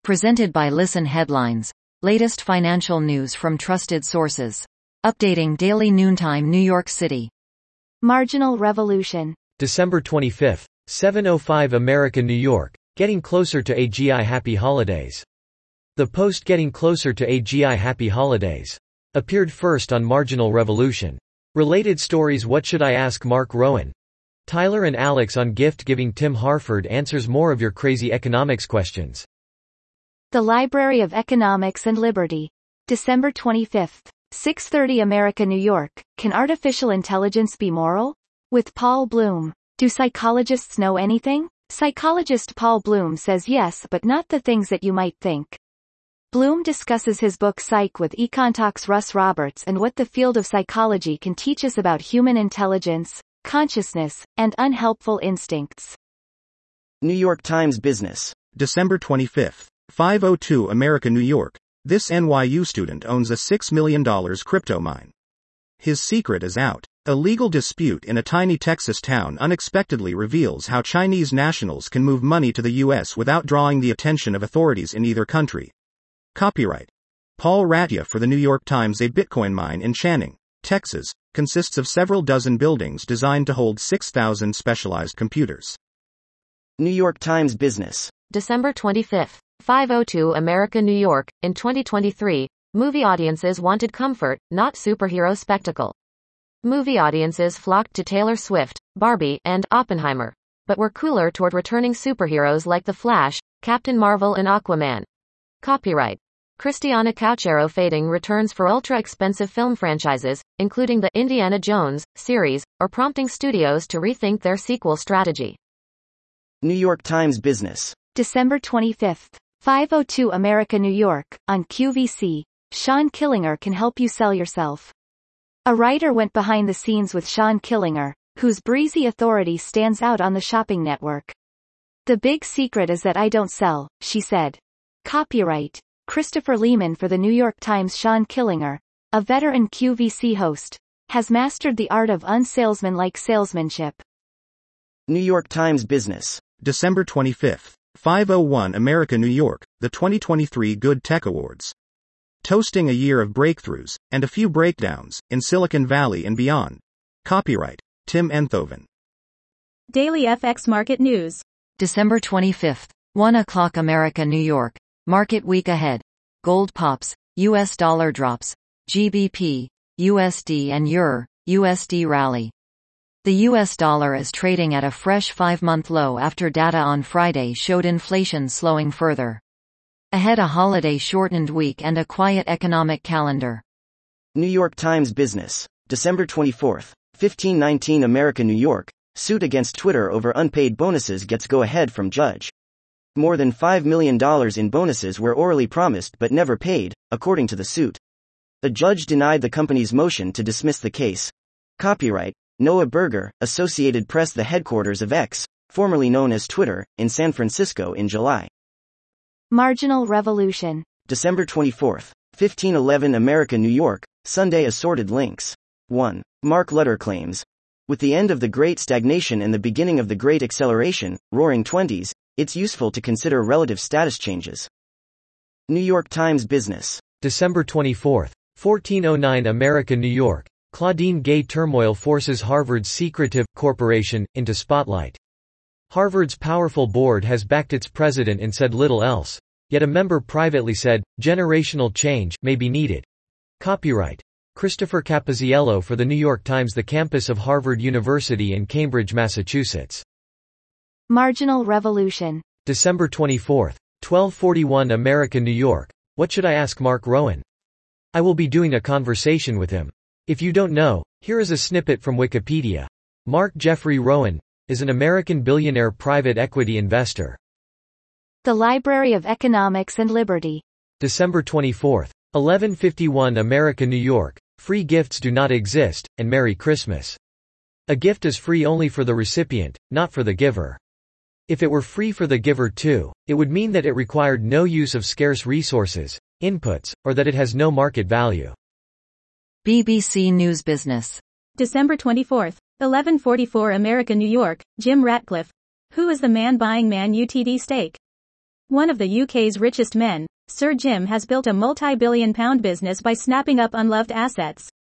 Presented by Listen Headlines. Latest financial news from trusted sources. Updating daily noontime New York City. Marginal Revolution. December 25, 7:05 America, New York. Getting closer to AGI Happy Holidays. The post Getting Closer to AGI Happy Holidays appeared first on Marginal Revolution. Related stories. What should I ask Mark Rowan? Tyler and Alex on gift giving. Tim Harford answers more of your crazy economics questions. The Library of Economics and Liberty. December 25, 6:30 America, New York. Can artificial intelligence be moral? With Paul Bloom. Do psychologists know anything? Psychologist Paul Bloom says yes, but not the things that you might think. Bloom discusses his book Psych with EconTalk's Russ Roberts and what the field of psychology can teach us about human intelligence, consciousness, and unhelpful instincts. New York Times Business. December 25, 5:02 America, New York. This NYU student owns a $6 million crypto mine. His secret is out. A legal dispute in a tiny Texas town unexpectedly reveals how Chinese nationals can move money to the U.S. without drawing the attention of authorities in either country. Copyright Paul Ratia for the New York Times. A Bitcoin mine in Channing, Texas, consists of several dozen buildings designed to hold 6,000 specialized computers. New York Times Business. December 25, 5:02 America, New York. In 2023, movie audiences wanted comfort, not superhero spectacle. Movie audiences flocked to Taylor Swift, Barbie, and Oppenheimer, but were cooler toward returning superheroes like The Flash, Captain Marvel and Aquaman. Copyright Christiana Couchero fading returns for ultra-expensive film franchises, including the Indiana Jones series, or prompting studios to rethink their sequel strategy. New York Times Business. December 25, 5:02 America, New York. On QVC, Sean Killinger can help you sell yourself. A writer went behind the scenes with Sean Killinger, whose breezy authority stands out on the shopping network. The big secret is that I don't sell, she said. Copyright Christopher Lehman for the New York Times. Sean Killinger, a veteran QVC host, has mastered the art of unsalesmanlike salesmanship. New York Times Business. December 25, 5:01 America, New York. The 2023 Good Tech Awards. Toasting a year of breakthroughs, and a few breakdowns, in Silicon Valley and beyond. Copyright Tim Enthoven. Daily FX Market News. December 25, 1 o'clock America, New York. Market week ahead. Gold pops, US dollar drops. GBP, USD and EUR, USD rally. The US dollar is trading at a fresh 5-month low after data on Friday showed inflation slowing further. Ahead a holiday-shortened week and a quiet economic calendar. New York Times Business. December 24, 1519 America, New York. Suit against Twitter over unpaid bonuses gets go-ahead from judge. More than $5 million in bonuses were orally promised but never paid, according to the suit. A judge denied the company's motion to dismiss the case. Copyright Noah Berger, Associated Press. The headquarters of X, formerly known as Twitter, in San Francisco in July. Marginal Revolution. December 24, 1511 America, New York. Sunday assorted links. 1. Mark Lutter claims. With the end of the Great Stagnation and the beginning of the Great Acceleration, Roaring Twenties, it's useful to consider relative status changes. New York Times Business. December 24, 1409 America, New York. Claudine Gay turmoil forces Harvard's secretive corporation into spotlight. Harvard's powerful board has backed its president and said little else. Yet a member privately said, generational change may be needed. Copyright Christopher Capoziello for the New York Times. The campus of Harvard University in Cambridge, Massachusetts. Marginal Revolution. December 24, 1241 America, New York. What should I ask Mark Rowan? I will be doing a conversation with him. If you don't know, here is a snippet from Wikipedia. Mark Jeffrey Rowan is an American billionaire private equity investor. The Library of Economics and Liberty. December 24, 1151 America, New York. Free gifts do not exist, and Merry Christmas. A gift is free only for the recipient, not for the giver. If it were free for the giver too, it would mean that it required no use of scarce resources, inputs, or that it has no market value. BBC News Business. December 24, 11:44 America, New York. Jim Ratcliffe. Who is the man buying Man Utd stake? One of the UK's richest men, Sir Jim has built a multi-billion-pound business by snapping up unloved assets.